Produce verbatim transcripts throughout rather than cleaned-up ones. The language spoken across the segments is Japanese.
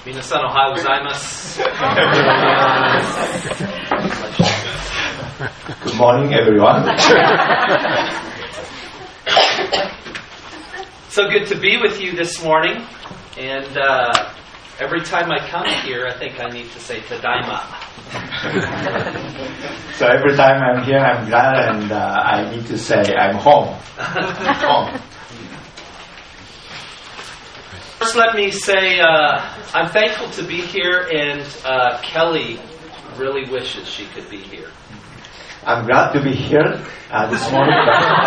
皆さんおはようございます。 Good morning, everyone. So good to be with you this morning. And uh, every time I come here, I think I need to say Tadaima. So every time I'm here, I'm glad, and uh, I need to say I'm home. home. First, let me say uh, I'm thankful to be here, and uh, Kelly really wishes she could be here. I'm glad to be here uh, this morning.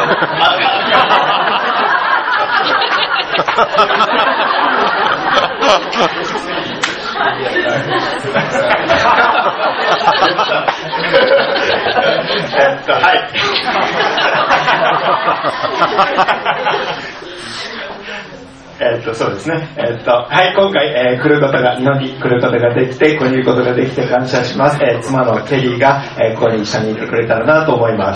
and, uh, hi. えっと、そうですね。えっと、はい、今回、えー、来ることが、日本に来ることができて、ここにいることができて感謝します。えー、妻のケリーが、えー、ここに一緒にいてくれたらなと思います。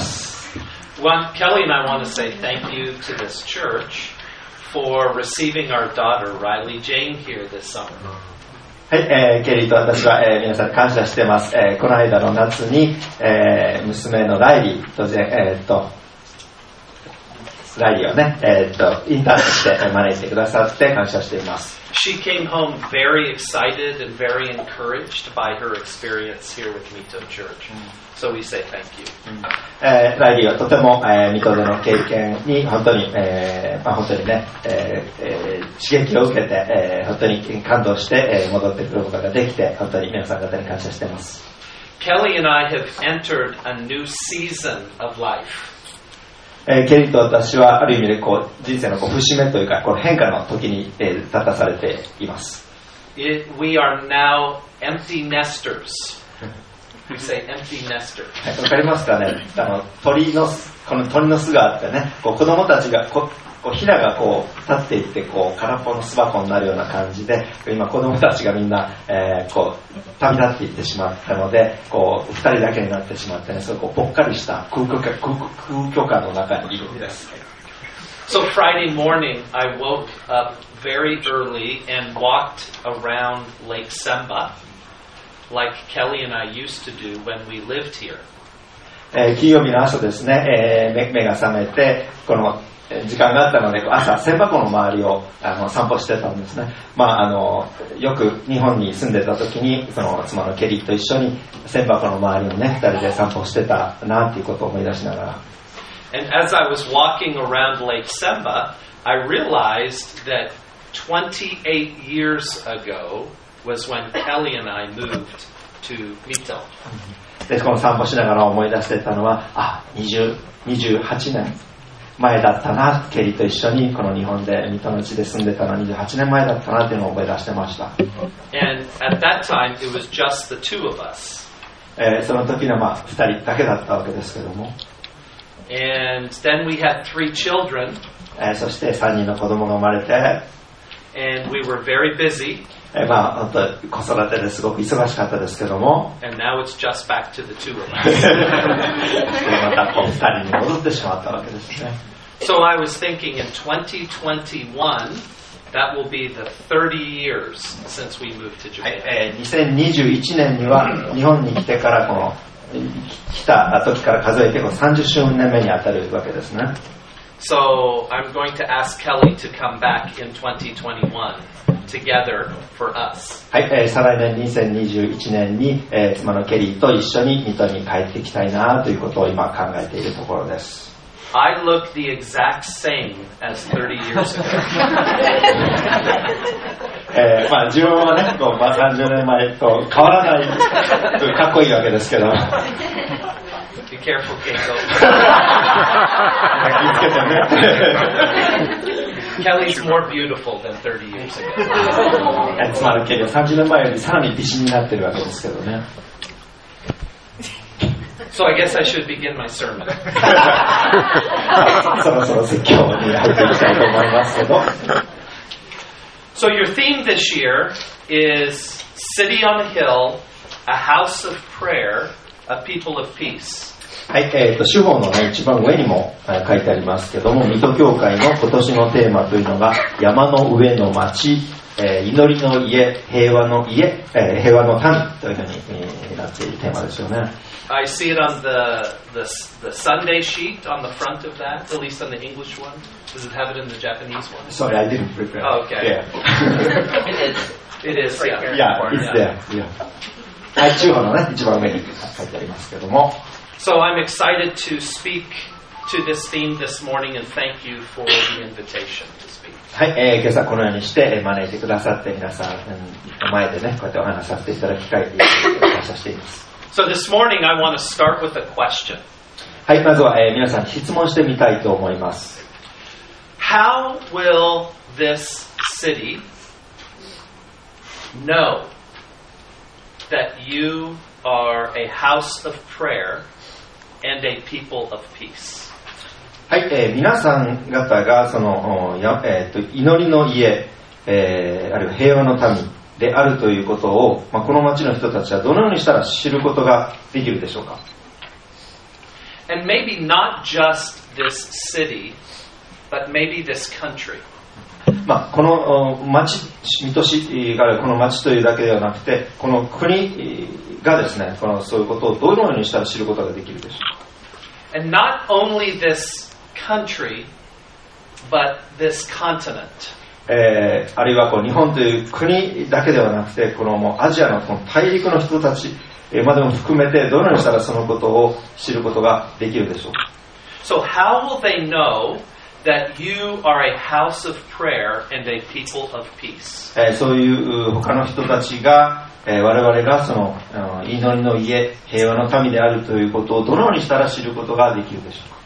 Well, Kelly and I want to say thank you to this church for receiving our daughter, Riley Jane, here this summer. はい、えー、ケリーと私は、えー、皆さんに感謝してます。えー、この間の夏に、えー、娘のライリーと、えー、っと、ライリーをね、えー、っと、インターンとして招いてくださって感謝しています。 She came home very excited and very encouraged by her experience here with Mito Church. So we say thank you. えー、ライリーはとても、えー、ミトでの経験に本当に、えーまあ、本当にね、えーえー、刺激を受けて、えー、本当に感動して、えー、戻ってくることができて、本当に皆さん方に感謝しています。 Kelly and I have entered a new season of life. えー、ケリーと私はある意味でこう人生のこう節目というかこの変化の時に、えー、立たされています。 It, we are now empty nesters. We say empty nester. はい、わかりますかね。あの鳥のこの鳥の巣があってね、こう子供たちがここうヒナがこう立っていってこう空っぽの巣箱になるような感じで、今子供たちがみんな、えー、こう旅立っていってしまったので、こう二人だけになってしまってね、そういうこうぽっかりした空虚感、空空虚感の中にいるんです。 So Friday morning, I woke up very early and walked around Lake Semba, like Kelly and I used to do when we lived here. えー、金曜日の朝ですね、えー、目, 目が覚めてこの時間があったので朝千箱の周りをあの散歩してたんですね。まああのよく日本に住んでた時にその妻のケリーと一緒に千箱の周りをね二人で散歩してたなっていうことを思い出しながら。 And as I was walking around Lake Semba, I realized that twenty-eight years ago was when Kelly and I moved to Mito. でこの散歩しながら思い出してたのは、あ、にじゅう、にじゅうはちねんまえだったな、ケリーと一緒にこの日本で水戸の地で住んでたのはにじゅうはちねんまえだったなっていうのを思い出してました。 And at that time it was just the two of us. えー、その時のまあふたりだけだったわけですけども。 And then we had three children. えー、そしてさんにんの子供が生まれて。 And we were very busy. えー、まあ本当子育てですごく忙しかったですけども。 And now it's just back to the two of us. またこうふたりに戻ってしまったわけですね。 So I was thinking in twenty twenty-one, that will be the thirty years since we moved to Japan. はい、えー、にせんにじゅういちねんには日本に来てからこの来た時から数えてこのさんじゅっしゅうねんめにあたるわけですね。 So I'm going to ask Kelly to come back in twenty twenty-one together for us. はい、えー、再来年にせんにじゅういちねんに、えー、妻のケリーと一緒に水戸に帰ってきたいなということを今考えているところです。 I look the exact same as thirty years ago. えー、まあ自分はね、こうまあ、さんじゅうねんまえと変わらないとかっこいいわけですけど。 Be careful, Kingo. 気をつけてね。 Kelly's more beautiful than thirty years ago. 妻のケリーはさんじゅうねんまえよりさらに美人になってるわけですけどね。 So I guess I should begin my sermon. そろそろ説教に入っていきたいと思いますけど。 So your theme this year is City on a Hill, a House of Prayer, a People of Peace. はい、えーと、主法のね、一番上にも書いてありますけども、水戸教会の今年のテーマというのが、山の上の町、えー、祈りの家、平和の家、えー、平和の民というふうに、えー、なっているテーマですよね。 I see it on the, the the Sunday sheet on the front of that, at least on the English one. Does it have it in the Japanese one? Sorry, I didn't prepare. Oh, okay. Yeah. It is. It is, Right yeah. here. Yeah, it's there. Yeah. はい、中法のね、一番上に書いてありますけども。 So I'm excited to speak to this theme this morning and thank you for the invitation to speak. はい、えー、今朝このようにして招いてくださって皆さんの前でね、こうやってお話しさせていただく機会に感謝しています。 So this morning I want to start with a question. はい、まずは、えー、皆さんに質問してみたいと思います。 How will this city know that you are a house of prayer and a people of peace? はい、えー、皆さん方がそのや、えー、と祈りの家、えー、あるいは平和の民であるということを、まあ、この町の人たちはどのようにしたら知ることができるでしょうか。 And maybe not just this city, but maybe this country. まあ、この町、水戸市があるこの町というだけではなくて、この国がですね、このそういうことをどのようにしたら知ることができるでしょうか。 And not only this country, but this continent. えー、あるいはこう日本という国だけではなくて、このもうアジアのこの大陸の人たちまでも含めて、どのようにしたらそのことを知ることができるでしょうか。 So how will they know that you are a house of prayer and a people of peace? えー、そういう他の人たちが、えー、我々がその祈りの家、平和の民であるということをどのようにしたら知ることができるでしょうか。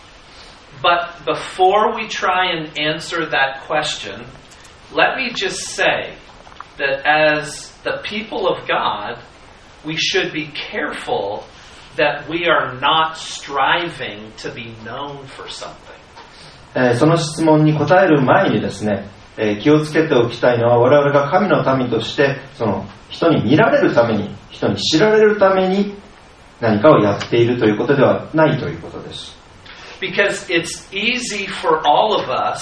But before we try and answer that question, let me just say that as the people of God, we should be careful that we are not striving to be known for something. えー、その質問に答える前にですね、えー、気をつけておきたいのは、我々が神の民としてその人に見られるために、人に知られるために何かをやっているということではないということです。 Because it's easy for all of us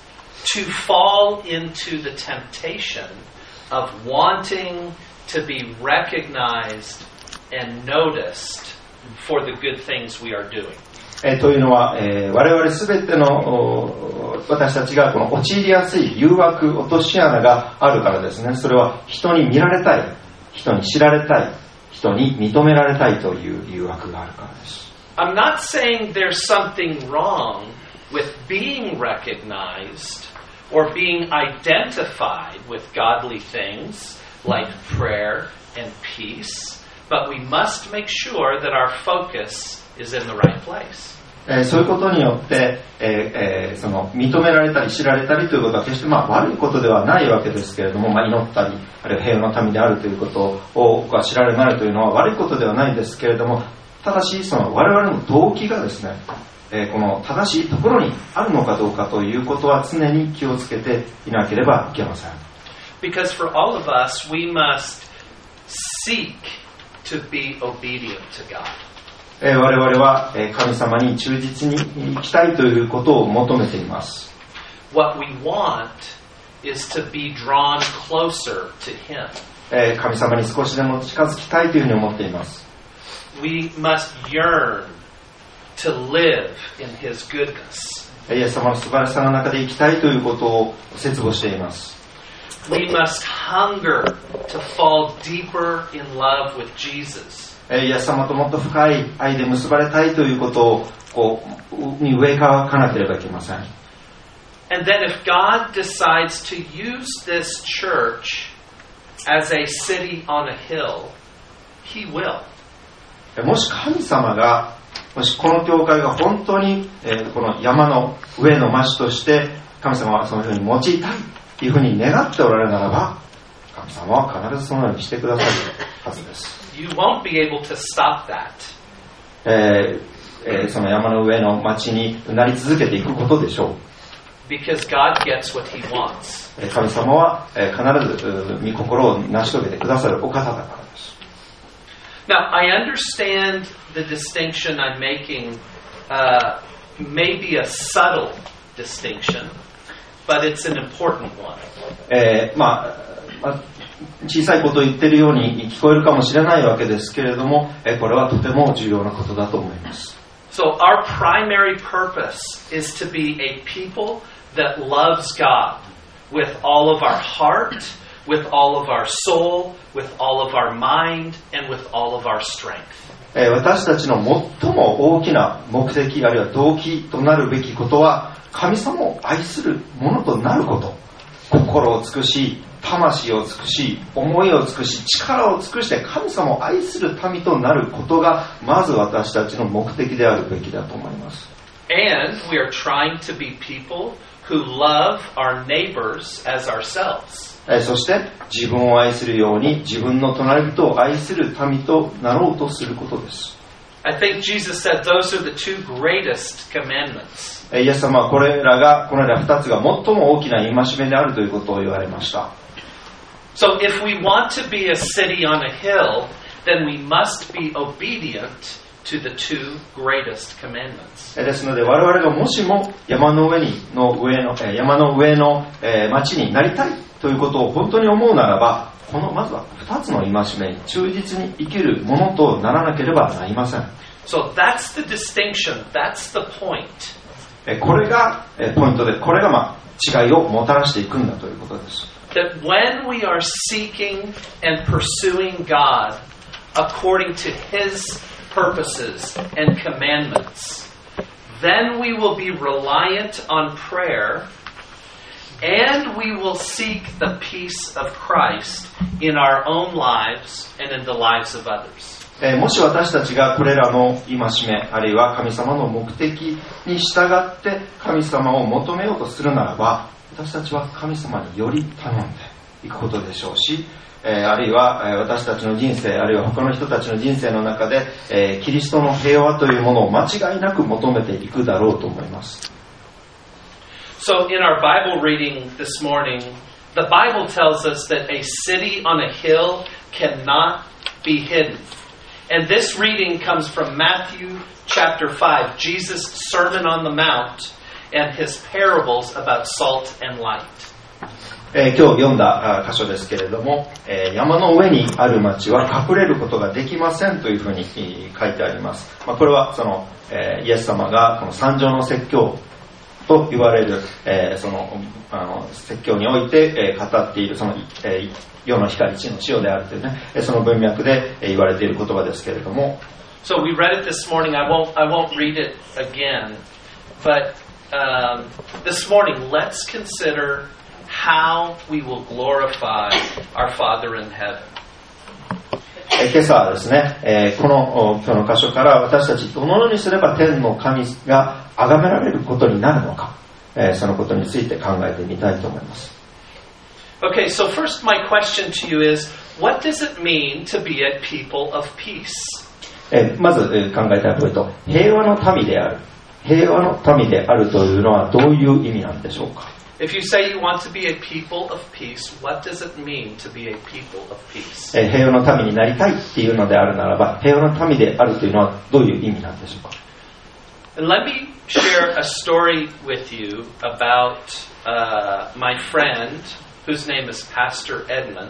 to fall into the temptation of wanting to be recognized and noticed for the good things we are doing. えー、というのは、えー、我々すべての私たちがこの陥りやすい誘惑、落とし穴があるからですね。それは人に見られたい、人に知られたい、人に認められたいという誘惑があるからです。 I'm not saying there's something wrong with being recognized or being identified with godly things like prayer and peace, but we must make sure that our focus is in the right place. えー、そういうことによって、えーえー、その認められたり知られたりということは決してまあ悪いことではないわけですけれども、まあ、祈ったりあるいは平和の民であるということを知られないというのは悪いことではないですけれども、ただしその我々の動機がですね、えー、この正しいところにあるのかどうかということは常に気をつけていなければいけません。 Because for all of us, we must seek to be obedient to God. えー、我々は神様に忠実に生きたいということを求めています。 What we want is to be drawn closer to Him. えー、神様に少しでも近づきたいというふうに思っています。 We must yearn to live in His goodness. イエス様の素晴らしさの中で生きたいということを切望しています。 We must hunger to fall deeper in love with Jesus. イエス様ともっと深い愛で結ばれたいということをこうに上からかなければいけません。 And then if God decides to use this church as a city on a hill, He will. もし神様が、もしこの教会が本当に、えー、この山の上の町として神様はそのように用いたいというふうに願っておられるならば、神様は必ずそのようにしてくださるはずです。 You won't be able to stop that. えーえー、その山の上の町になり続けていくことでしょう。 Because God gets what He wants. 神様は、えー、必ず御心を成し遂げてくださるお方だからです。 Now, I understand the distinction I'm making, uh, may be a subtle distinction, but it's an important one. えーまあまあ、小さいことを言っているように聞こえるかもしれないわけですけれども、えー、これはとても重要なことだと思います。 So our primary purpose is to be a people that loves God with all of our heart, with all of our soul, with all of our mind, and with all of our strength. えー、私たちの最も大きな目的あるいは動機となるべきことは、神様を愛するものとなること。心を尽くし、魂を尽くし、思いを尽くし、力を尽くして神様を愛する民となることがまず私たちの目的であるべきだと思います。 And we are trying to be people who love our neighbors as ourselves. そして自分を愛するように自分の隣人を愛する民となろうとすることです。 I think Jesus said those are the two greatest commandments. イエス様はこれらがこれら二つが最も大きな戒めであるということを言われました。 So if we want to be a city on a hill, then we must be obedient to the two greatest commandments. ですので我々がもしも山の上にの上の山の上の町になりたいということを本当に思うならば、このまずは二つの戒めに忠実に生きるものとならなければなりません。 So that's the distinction. That's the point. これがポイントで、これがまあ違いをもたらしていくんだということです。 That when we are seeking and pursuing God according to His purposes and commandments, then we will be reliant on prayer, and we will seek the peace of Christ in our own lives and in the lives of others. もし私たちがこれらの戒めあるいは神様の目的に従って神様を求めようとするならば、私たちは神様により頼んでいくことでしょうし、あるいは私たちの人生あるいは他の人たちの人生の中でキリストの平和というものを間違いなく求めていくだろうと思います。 So in our Bible reading this morning, the Bible tells us that a city on a hill cannot be hidden. And this reading comes from Matthew chapter five, Jesus' Sermon on the Mount and his parables about salt and light. えー、今日読んだ箇所ですけれども、えー、山の上にある町は隠れることができませんというふうに書いてあります。まあ、これはその、えー、イエス様がこの山上の説教と言われる、えー、そのあの説教において、えー、語っているその、えー、世の光地の塩であるというね、その文脈で言われている言葉ですけれども。 So we read it this morning. I won't I won't read it again, but um, this morning let's consider how we will glorify our Father in heaven. 今朝はですね、えー、この今日の箇所から私たちどのようにすれば天の神が崇められることになるのか、えー、そのことについて考えてみたいと思います。 Okay, so first my question to you is, what does it mean to be a people of peace? えー、まず、えー、考えたいポイント、平和の民である。平和の民であるというのはどういう意味なんでしょうか。 If you say you want to be a people of peace, what does it mean to be a people of peace? 平和の民になりたいっていうのであるならば、平和の民であるというのはどういう意味なんでしょうか。 And let me share a story with you about uh, my friend, whose name is Pastor Edmund,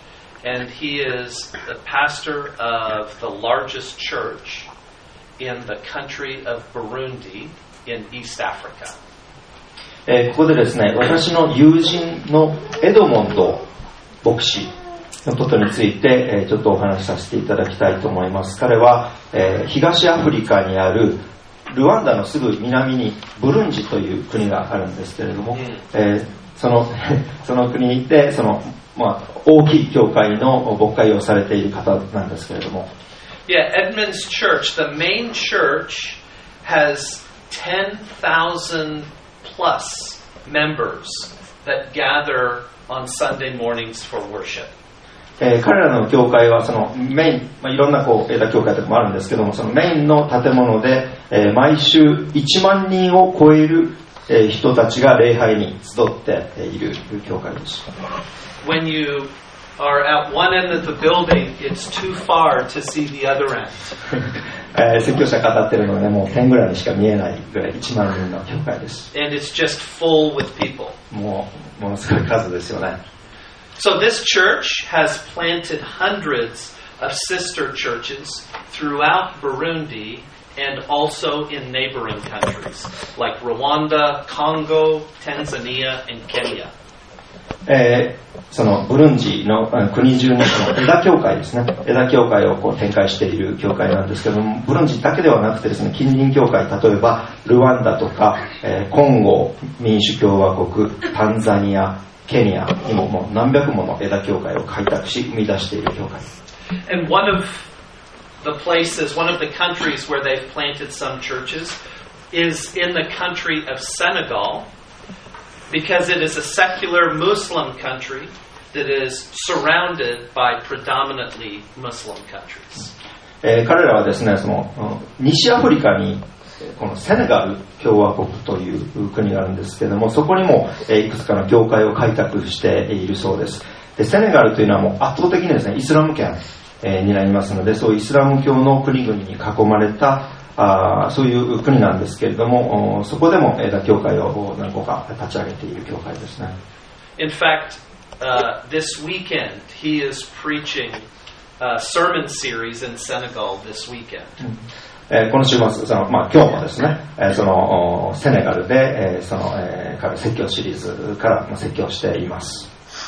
and he is the pastor of the largest church in the country of Burundi in East Africa. えー、ここでですね、私の友人のエドモンド牧師のことについて、えー、ちょっとお話しさせていただきたいと思います。彼は、えー、東アフリカにあるルワンダのすぐ南にブルンジという国があるんですけれども、うん、えー、そのその国にいてその、まあ、大きい教会の牧会をされている方なんですけれども。 Yeah, Edmund's church, the main church, has ten thousand plus members that gather on Sunday mornings for worship. えー、彼らの教会はそのメイン、まあ、いろんなこう枝教会とかもあるんですけども、そのメインの建物で、えー、毎週いちまんにんを超える、えー、人たちが礼拝に集っている教会です。 When you are at one end of the building, it's too far to see the other end. えー、説教者語ってるのね、もう点ぐらいにしか見えないぐらいいちまん人の教会です。 And it's just full with people. もうものすごい数ですよね。 So this church has planted hundreds of sister churches throughout Burundi and also in neighboring countries like Rwanda, Congo, Tanzania, and Kenya. えー、そのブルンジの国中にその枝教会ですね、枝教会をこう展開している教会なんですけども、ブルンジだけではなくてですね、近隣教会、例えばルワンダとか、えー、コンゴ民主共和国、タンザニア、ケニアにももう何百もの枝教会を開拓し生み出している教会。 And one of the places, one of the countries where they've planted some churches is in the country of Senegal, because it is a secular Muslim country that is surrounded by predominantly Muslim countries. えー、彼らはですね、その西アフリカにこのセネガル共和国という国があるんですけれども、そこにもいくつかの教会を開拓しているそうです。で、セネガルというのはもう圧倒的にですね、イスラム圏になりますので、そういうイスラム教の国々に囲まれたあそういう国なんですけれども、そこでも枝教会を何個か立ち上げている教会ですね。 In fact, uh, this weekend he is preaching a sermon series in Senegal this weekend. えー、この週末、そのまあ今日もですね、えー、そのセネガルで、えー、その、えー、彼説教シリーズから説教しています。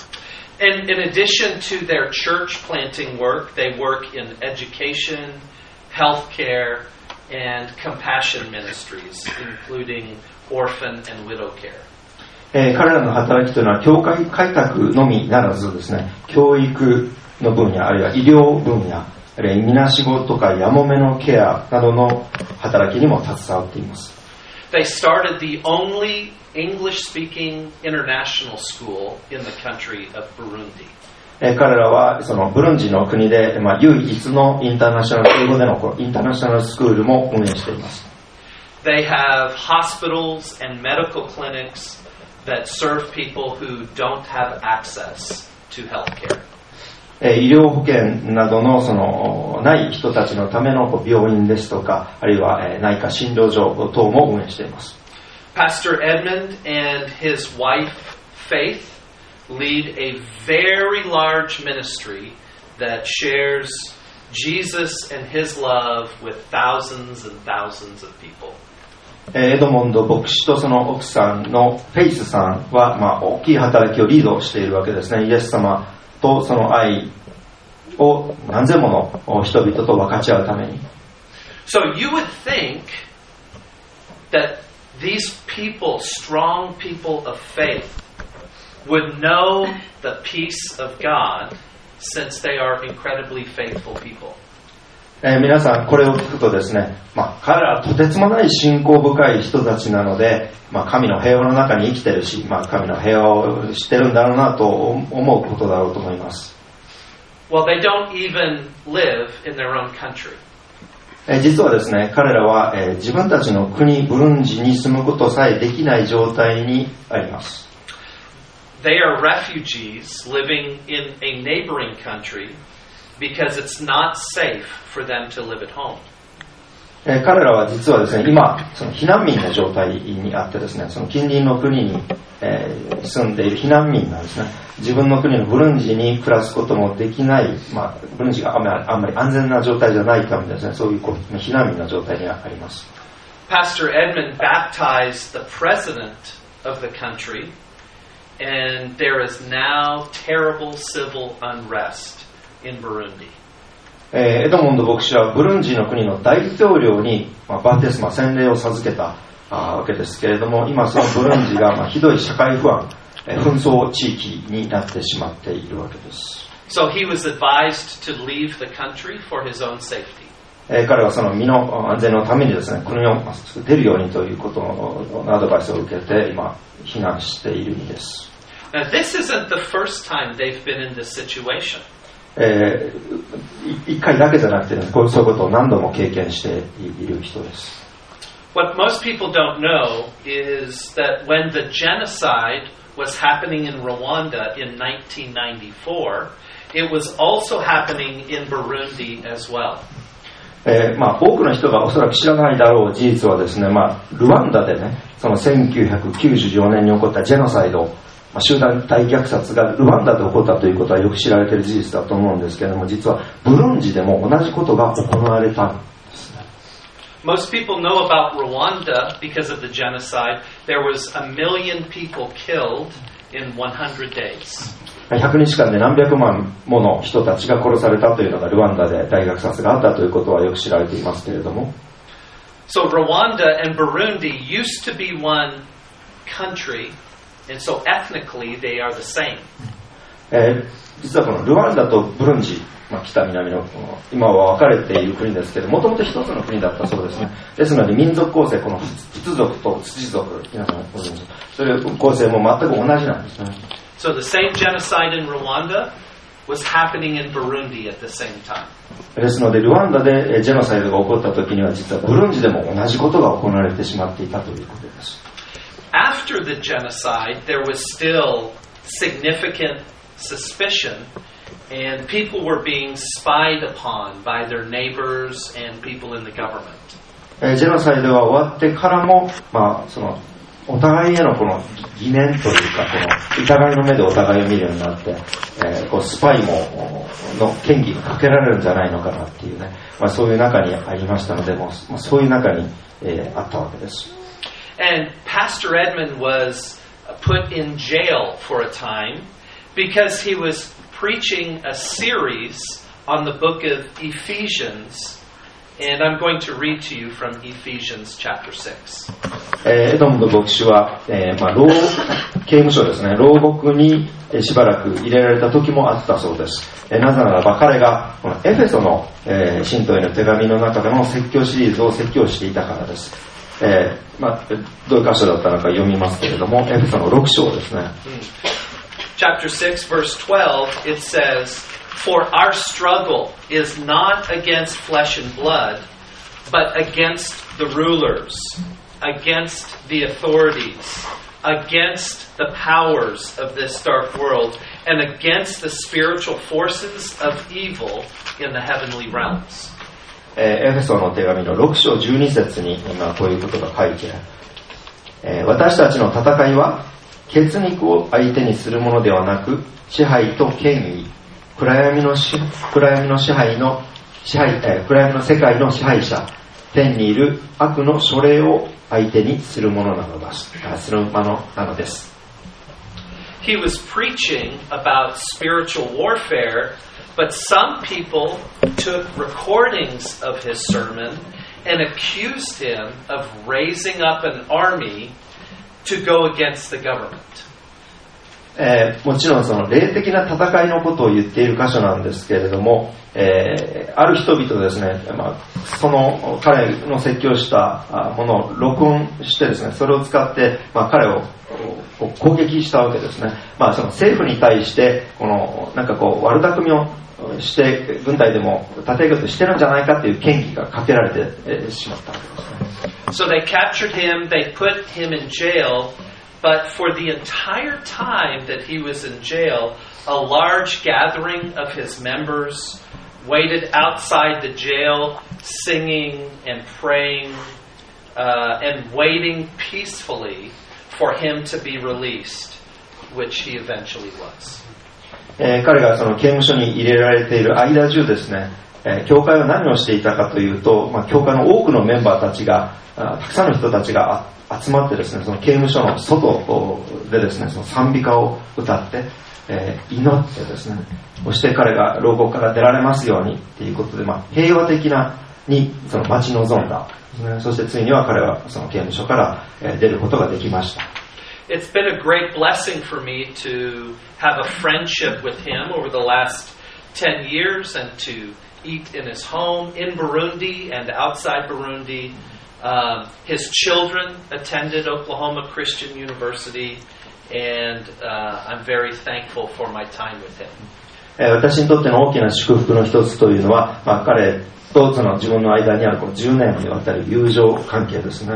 And in addition to their church planting work, they work in education, healthcare, and compassion ministries, including orphan and widow care. えー、彼らの働きというのは教会開拓のみならずですね、教育の分野、あるいは医療分野、あるいはみなしごとかやもめのケアなどの働きにも携わっています。 They started the only English-speaking international school in the country of Burundi. えー、彼らはそのブルンジの国で、まあ、唯一のインターナショナル英語でのインターナショナルスクールも運営しています。 They have hospitals and medical clinics that serve people who don't have access to health care. えー、医療保険などのそのない人たちのための病院ですとか、あるいは、えー、内科診療所等も運営しています。 Pastor Edmund and his wife Faith lead a very large ministry that shares Jesus and his love with thousands and thousands of people. エドモンド牧師とその奥さんのフェイスさんは、まあ、大きい働きをリードしているわけですね。イエス様とその愛を何千もの人々と分かち合うために。 So you would think that these people, strong people of faith, would know the peace of God since they are incredibly faithful people. えー、皆さんこれを聞くとですね、まあ、彼らはとてつもない信仰深い人たちなので、まあ、神の平和の中に生きてるし、まあ、神の平和を知ってるんだろうなと思うことだろうと思います。 Well, they don't even live in their own country. えー、実はですね、彼らは、えー、自分たちの国ブルンジに住むことさえできない状態にあります。 They are refugees living in a neighboring country.Because it's not safe for them to live at home. えー、彼らは実はですね、今その避難民の状態にあってですね、その近隣の国に、えー、住んでいる避難民なんですね。自分の国のブルンジに暮らすこともできない、まあ、ブルンジがあんまり、あんまり安全な状態じゃないためですね、そういうこう避難民の状態にあります。 Pastor Edmund baptized the president of the country, and there is now terrible civil unrest.In Burundi. えー、エドモンド牧師はブルンジの国の大統領に、まあ、バプテスマ洗礼を授けたあわけですけれども、今そのブルンジが、まあ、ひどい社会不安、えー、紛争地域になってしまっているわけです。 So he was advised to leave the country for his own safety. えー、彼はその身の安全のためにですね、国を出るようにということのアドバイスを受けて今避難しているんです。 Now this isn't the first time they've been in this situation. えー、一回だけじゃなくて、ね、こうそういうことを何度も経験している人です。 What most people don't know is that when the genocide was happening in Rwanda in nineteen ninety-four, it was also happening in Burundi as well. えーまあ、多くの人がおそらく知らないだろう事実はですね、まあ、ルワンダでね、そのせんきゅうひゃくきゅうじゅうよねんに起こったジェノサイド、まあ、集団大虐殺がルワンダで起こったということはよく知られている事実だと思うんですけれども、実はブルンジでも同じことが行われたんですね。 Most people know about Rwanda because of the genocide. There was a million people killed in one hundred days. ひゃくにちかんで何百万もの人たちが殺されたというのがルワンダで大虐殺があったということはよく知られていますけれども。 So Rwanda and Burundi used to be one country, and so ethnically they are the same. えー、実はこのルワンダとブルンジ、まあ、北南の今は分かれている国ですけど、もともと一つの国だったそうですね。ですので民族構成、この仏族と土族、皆さんご存知、それ構成も全く同じなんですね。 So the same genocide in Rwanda was happening in Burundi at the same time. ですのでルワンダでジェノサイドが起こった時には実はブルンジでも同じことが行われてしまっていたということです。 After the genocide, there was still significant suspicion, and people were being spied upon by their neighbors and people in the government. ジェノサイドが終わってからも、まあそのお互いへのこの疑念というか、この疑いの目でお互いを見るようになって、えー、こうスパイもの嫌疑がかけられるんじゃないのかなっていうね、まあ、そういう中にありましたので、もう、まあ、そういう中に、えー、あったわけです。 And Pastor Edmund was put in jail for a time because he was preaching a series on the book of Ephesians. And I'm going to read to you from Ephesians chapter six. エドムンド牧師は、えーまあ、牢刑務所ですね、牢獄にしばらく入れられた時もあったそうです。えー、なぜならば彼がこのエフェソの、えー、信徒への手紙の中での説教シリーズを説教していたからです。えーまあ、どういう箇所だったのか読みますけれども、エフェソのろく章ですね。 Chapter six, verse twelve, it says,For our struggle is not against flesh and blood, but against the rulers, against the authorities, against the powers of this dark world, and against the spiritual forces of evil in the heavenly realms. エフェソの手紙のろく章じゅうに節に今こういうことが書いてある。私たちの戦いは血肉を相手にするものではなく、支配と権威、暗闇の支暗闇の支配の支配、えー、暗闇の世界の支配者、天にいる悪の書類を相手にするものなのだするものなのです。 He was preaching about spiritual warfare, but some people took recordings of his sermon and accused him of raising up an army to go against the government. えー、もちろんその霊的な戦いのことを言っている箇所なんですけれども、えー、ある人々ですね、まあ、その彼の説教したものを録音してですね、それを使って、まあ、彼を攻撃したわけですね。まあ、その政府に対してこのなんかこう悪巧みをして軍隊でも立て事してるんじゃないかという嫌疑がかけられてしまったわけですね。 So they captured him, they put him in jail.But for the entire time that he was in jail, a large gathering of his members waited outside the jail, singing and praying uh, and waiting peacefully for him to be released, which he eventually was. えー、彼がその刑務所に入れられている間中ですね、えー、教会は何をしていたかというと、まあ、教会の多くのメンバーたちが、たくさんの人たちが集まってですね、その刑務所の外でですね、その賛美歌を歌って、えー、祈ってですね、そして彼が牢獄から出られますようにということで、まあ、平和的なにその待ち望んだ、ね、そしてついには彼はその刑務所から、えー、出ることができました。 It's been a great blessing for me to have a friendship with him over the last ten years and to eat in his home in Burundi and outside Burundi.Um, his children attended Oklahoma Christian University, and uh, I'm very thankful for my time with him. 私にとっての大きな祝福の一つというのは、まあ、彼とその自分の間にあるこのじゅうねんにわたる友情関係ですね。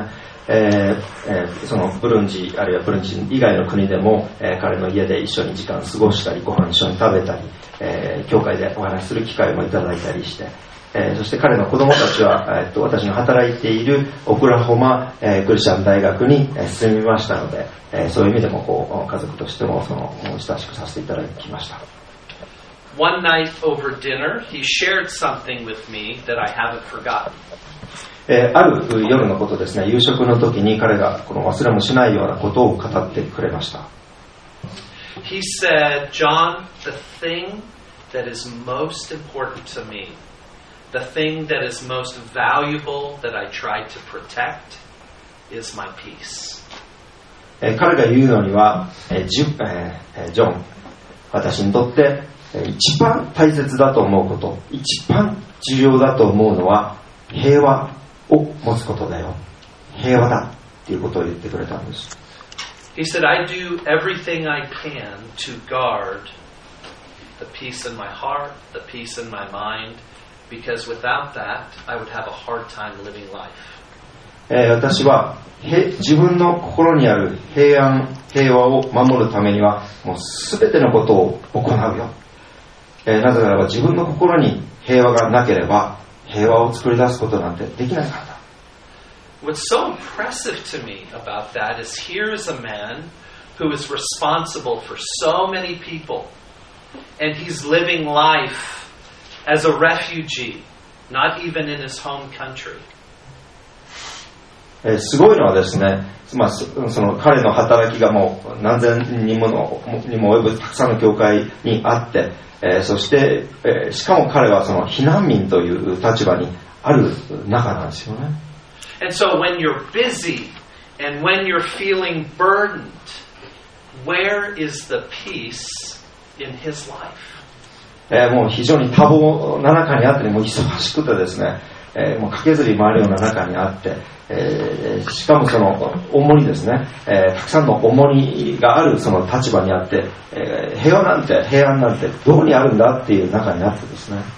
えーえー、そのブルンジあるいはブルンジ以外の国でも、えー、彼の家で一緒に時間を過ごしたりご飯一緒に食べたり、えー、教会でお話しする機会もいただいたりして、えー、そして彼の子供たちは、えー、と私の働いているオクラホマ、えー、クリスチャン大学に、えー、進みましたので、えー、そういう意味でもこう家族としてもその親しくさせていただきました。 One night over dinner, he shared something with me that I haven't forgotten. えー、ある夜のことですね、夕食の時に彼がこの忘れもしないようなことを語ってくれました。 He said, John, the thing that is most important to me, the thing that is most valuable that I try to protect is my peace. えー、彼が言うのには、えージュえー、ジョン、私にとって一番大切だと思うこと、一番重要だと思うのは平和を持つことだよ。平和だっていうことを言ってくれたんです。 He said, I do everything I can to guard the peace in my heart, the peace in my mind, because without that, I would have a hard time living life. えー、私は自分の心にある平安、平和を守るためにはもうすべてのことを行うよ。えー、なぜならば自分の心に平和がなければ平和を作り出すことなんてできないからだ。 What's so impressive to me about that is here is a man who is responsible for so many people, and he's living life as a refugee, not even in his home country. えー、すごいのはですね、まあ、その彼の働きがもう何千人ものにも及ぶたくさんの教会にあって、えー、そして、えー、しかも彼はその避難民という立場にある中なんですよね。 And so when you're busy and when you're feeling burdened, where is the peace in his life? えー、もう非常に多忙な中にあって、もう忙しくてですね、えー、もう駆けずり回るような中にあって、えー、しかもその重荷ですね、えー、たくさんの重荷があるその立場にあって、えー、平和なんて平安なんてどこにあるんだっていう中にあってですね。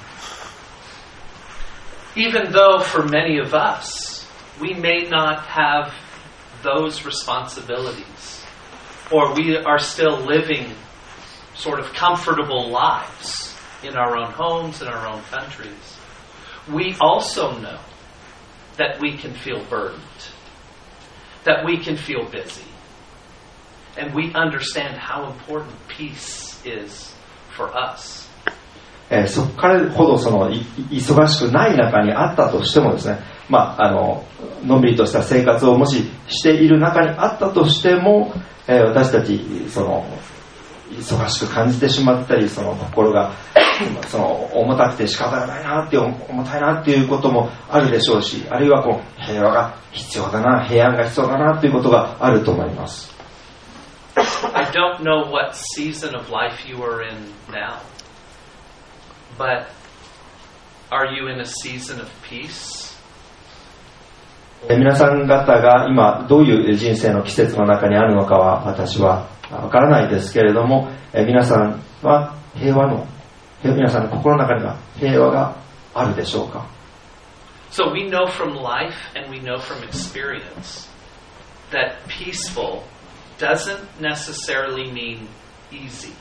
Even though for many of us we may not have those responsibilities, or we are still living sort of comfortable lives in our own homes, in our own countries, we also know that we can feel burdened, that we can feel busy, and we understand how important peace is for us. えー、そ彼ほどそのい忙しくない中にあったとしてもですね、まあ、あののんびりとした生活をもししている中にあったとしても、えー、私たちその忙しく感じてしまったり、その心がその重たくて仕方がないなって重たいなっていうこともあるでしょうし、あるいはこう平和が必要だな、平安が必要だなということがあると思います。 I don't know what season of life you are in now, but are you in a season of peace? 皆さん方が今どういう人生の季節の中にあるのかは私はわからないですけれども、皆さんは平和の皆さんの心の中には平和があるでしょうか。 So we know from life and we know from experience that peaceful doesn't necessarily mean easy.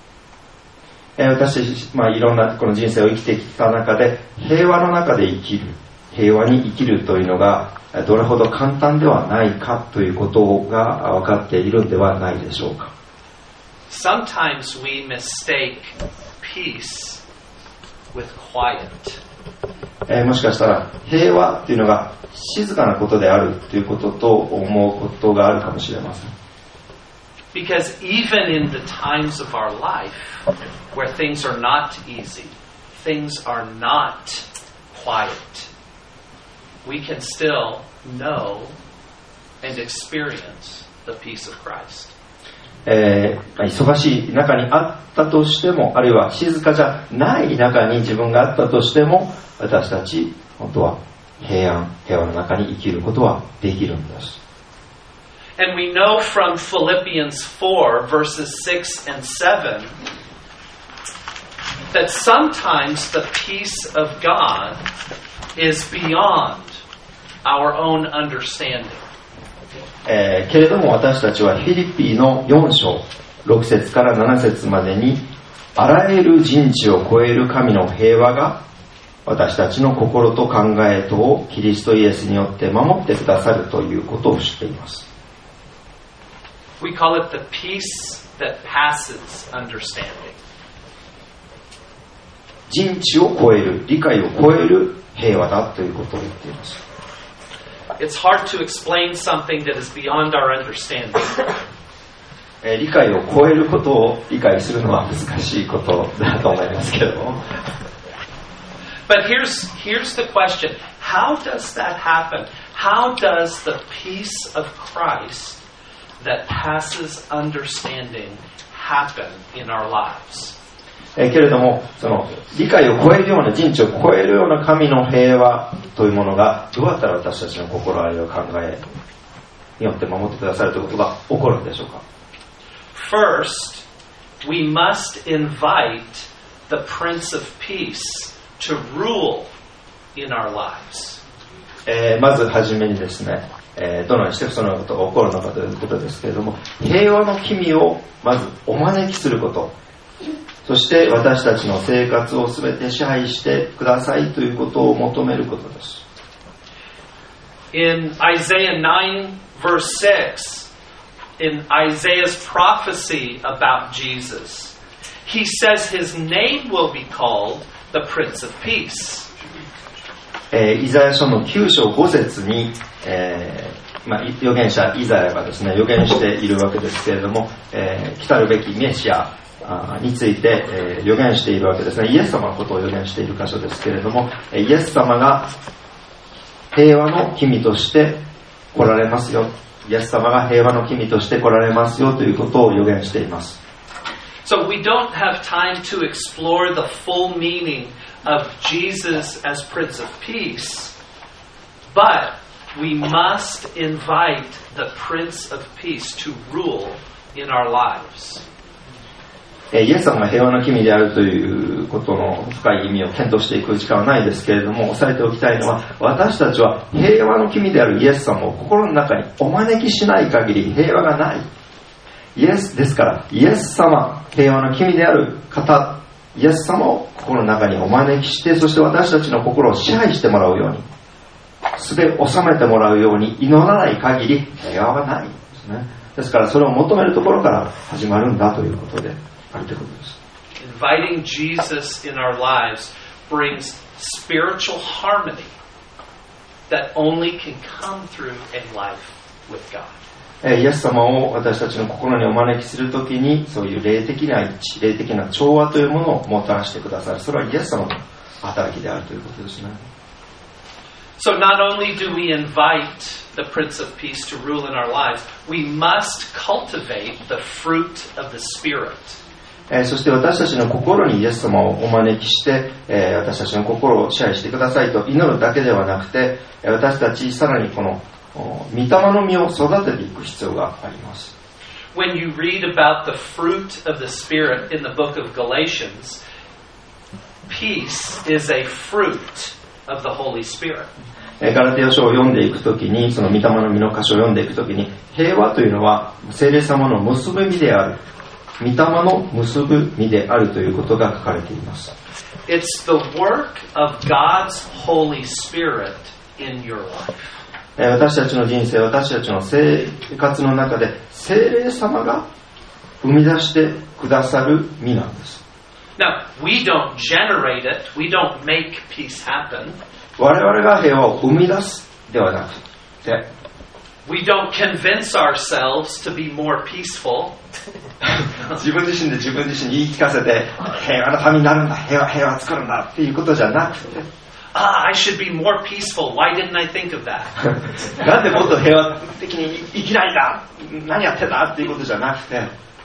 私たち、まあ、いろんなこの人生を生きてきた中で平和の中で生きる、平和に生きるというのがどれほど簡単ではないかということが分かっているんではないでしょうか。 Sometimes we mistake peace with quiet. えー、もしかしたら平和というのが静かなことであるということと思うことがあるかもしれません。 Because even in the times of our life where things are not easy, things are not quiet, we can still know and experience the peace of Christ. えー、忙しい中にあったとしても、あるいは静かじゃない中に自分があったとしても、私たち本当は平安、平和の中に生きることはできるんです。 And we know from Philippians four verses six and seven that sometimes the peace of God is beyond our own understanding. えー、けれども私たちはフィリピのよん章ろく節からなな節までに、あらゆる人知を超える神の平和が私たちの心と考えとをキリストイエスによって守ってくださるということを知っています。 We call it the peace that passes understanding. 人知を超える、理解を超える平和だということを言っています。 It's hard to explain something that is beyond our understanding. 理解を超えることを理解するのは難しいことだと思いますけれども。 But here's, here's the question. How does that happen? How does the peace of Christ that passes understanding happen in our lives? えけれども、その理解を超えるような、人知を超えるような神の平和というものがどうやったら私たちの心あるいは考えによって守ってくださるということが起こるんでしょうか。 First, we must invite the Prince of Peace to rule in our lives. えー、まずはじめにですね、えー、どのようにしてそのようなことが起こるのかということですけれども、平和の君をまずお招きすること、そして私たちの生活をすべて支配してくださいということを求めることです。 In Isaiah nine verse six, in Isaiah's prophecy about Jesus, he says his name will be called the Prince of Peace. えー、イザヤ書のきゅう章ご節に、えーまあ、預言者イザヤがですね預言しているわけですけれども、えー、来たるべきメシアについて、えー、預言しているわけですね。イエス様のことを預言している箇所ですけれども、イエス様が平和の君として来られますよ、イエス様が平和の君として来られますよということを預言しています。 So we don't have time to explore the full meaning of Jesus as Prince of Peace, but we must invite the Prince of Peace to rule in our lives. イエス様が平和の君であるということの深い意味を検討していく時間はないですけれども、押さえておきたいのは、私たちは平和の君であるイエス様を心の中にお招きしない限り平和がない。イエスですから、イエス様、平和の君である方、イエス様を心の中にお招きして、そして私たちの心を支配してもらうように、すべ収めてもらうように祈らない限り平和はないんですね。ですからそれを求めるところから始まるんだということであるということです。 Inviting Jesus in our lives brings spiritual harmony that only can come through a life with God. イエス様を私たちの心にお招きするときに、そういう霊的な一致、霊的な調和というものをもたらしてくださる。それはイエス様の働きであるということですね。 So not only do we invite the Prince of Peace to rule in our lives, we must cultivate the fruit of the Spirit. えー、そして私たちの心にイエス様をお招きして、えー、私たちの心を支配してくださいと祈るだけではなくて、私たちさらにこの御霊の実を育てていく必要があります。 When you read about the fruit of the Spirit in the book of Galatians, peace is a fruit of the Holy Spirit. ガラテヤ書を読んでいくときに、その御霊の実の箇所を読んでいくときに、平和というのは聖霊様の結ぶ実である、御霊の結ぶ実であるということが書かれています。 It's the work of God's Holy Spirit in your life. 私たちの人生、私たちの生活の中で聖霊様が生み出してくださる実なんです。 Now, we don't generate it. We don't make peace happen. 我々が平和を生み出すではなくて、 We don't convince ourselves to be more peaceful. 自分自身で自分自身に言い聞かせて平和のためになるんだ、平和、平和作るんだっていうことじゃなくて、 Ah, I should be more peaceful. Why didn't I think of that? なんでもっと平和的に生きないんだ、何やってんだっていうことじゃなくて、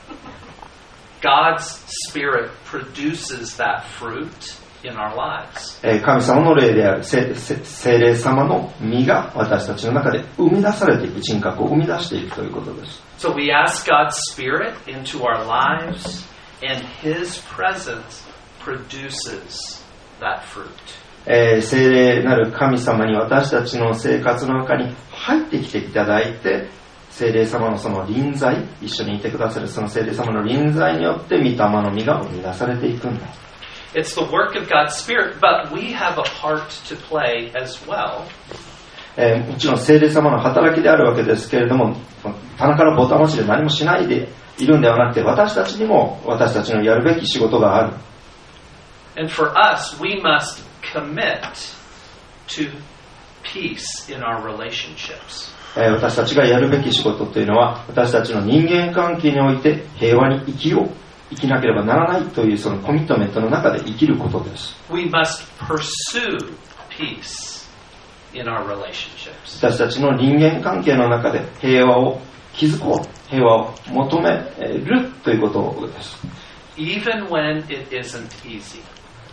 God's Spirit produces that fruit in our lives. 神様の霊である聖霊様の実が私たちの中で生み出されていく、人格を生み出していくということです。 So we ask God's Spirit into our lives, and His presence produces that fruit. えー、聖霊なる神様に私たちの生活の中に入ってきていただいて、 聖霊様のその臨在、一緒にいてくださるその聖霊様の臨在によって御霊の実が生み出されていくんだ。 It's the work of God's Spirit, but we have a part to play as well. えー、もちろん聖霊様の働きであるわけですけれども、棚からボタン押しで何もしないでいるんではなくて、私たちにも私たちのやるべき仕事がある。 And for us, we must commit to peace in our relationships. えー、私たちがやるべき仕事というのは、私たちの人間関係において平和に生きよう、生きなければならないというそのコミットメントの中で生きることです。 We must pursue peace in our relationships. 私たちの人間関係の中で平和を築こう、平和を求めるということです。 Even when it isn't easy.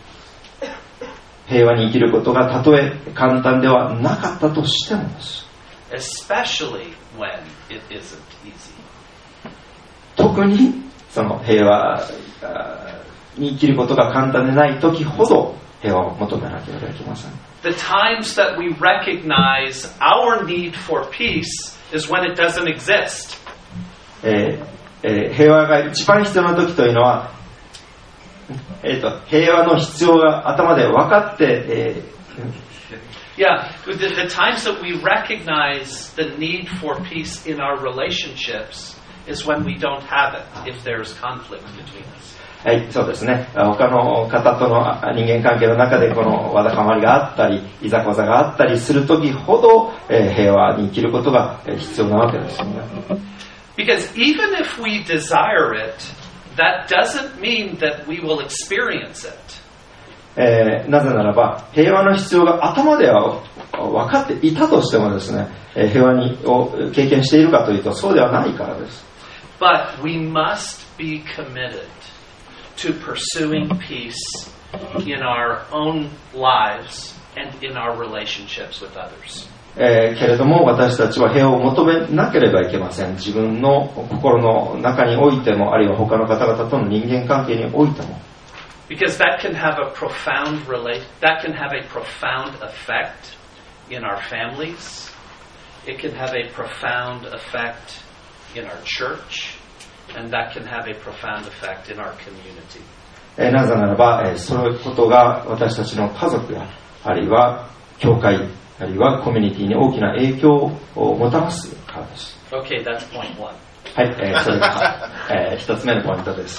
平和に生きることがたとえ簡単ではなかったとしてもです。 Especially when it isn't easy. 特にその平和に生きることが簡単でない時ほど平和を求めなければいけません。 The times that we recognize our need for peace is when it doesn't exist. えーえー、平和が一番必要な時というのは、えー、と平和の必要が頭で分かって、えー Yeah, the, the times that we recognize the need for peace in our relationships is when we don't have it, if there's conflict between us. はい、そうですね。他の方との人間関係の中でこのわだかまりがあったり、いざこざがあったりする時ほど、えー、平和に生きることが必要なわけですね。 Because even if we desire it, that doesn't mean that we will experience it. えー、なぜならば平和の必要が頭では分かっていたとしてもですね、えー、平和にを経験しているかというとそうではないからです。 But we must be committed to pursuing peace in our own lives and in our relationships with others. えー、けれども私たちは平和を求めなければいけません。自分の心の中においても、あるいは他の方々との人間関係においても。 Because that can have a profound relate, that can have a profound effect in our families. It can have a profound effect in our church, and that can have a profound effect in our community. えー、なぜならば、えー、そういうことが私たちの家族や、あるいは教会、あるいはコミュニティに大きな影響をもたらすからです。 Okay, that's point one. はい、えー、それが、えー、一つ目のポイントです。